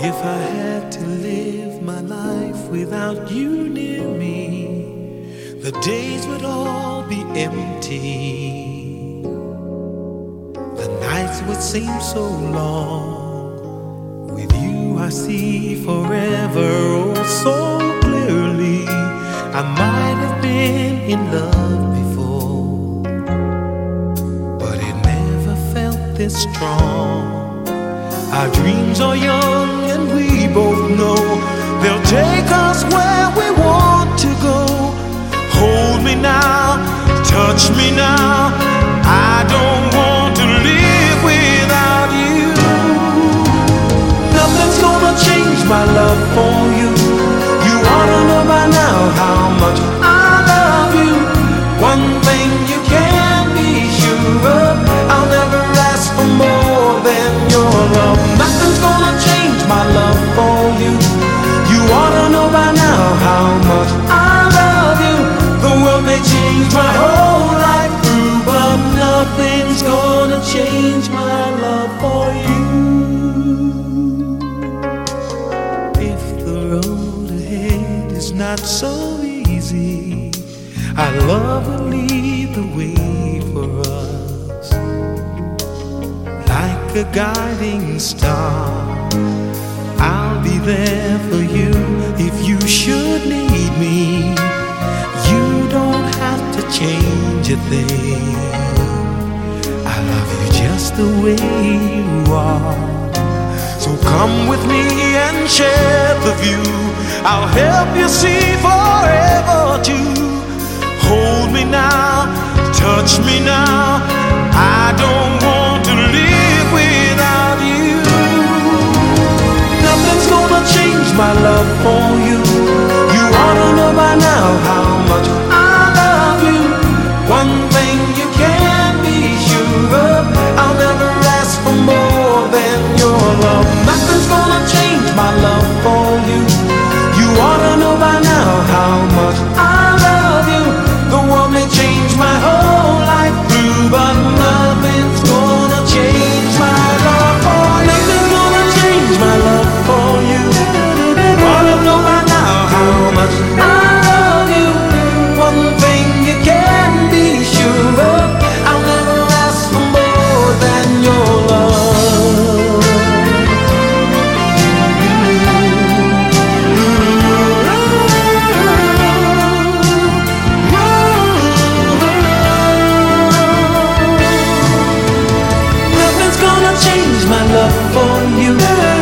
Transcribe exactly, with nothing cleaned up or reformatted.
If I had to live my life without you near me, the days would all be empty. The nights would seem so long. With you I see forever oh so clearly. I might have been in love before, but it never felt this strong. Our dreams are young and we both know they'll take us where we want to go. Hold me now, touch me now, I don't want to live without you. Nothing's gonna change my love for you. You ought to know by now how much I love you. One thing you can be sure of, I'll never ask for more than your love. Nothing's gonna change my love for you. You ought to know by now how much I love you. The world may change my whole life through, but nothing's gonna change my love for you. If the road ahead is not so easy, our love will lead the way for us. Like a guiding star, I'll be there for you if you should need me. You don't have to change a thing. I love you just the way you are. So come with me and share the view. I'll help you see forever too. Hold me now, touch me now, I don't want to live without you. Nothing's gonna change my love for you. You ought to know by now how much I love you. One thing you can be sure of, I'll never ask for more than your love. Nothing's gonna change my love for you. You ought to know by now how much I love you. The world may change my whole life through, but nothing's gonna change my love for you. Nothing's gonna change my love for you. You ought to know by now how much I love you. One thing you can be sure of, I'll never ask for more than your love. Nothing's gonna change my love for you.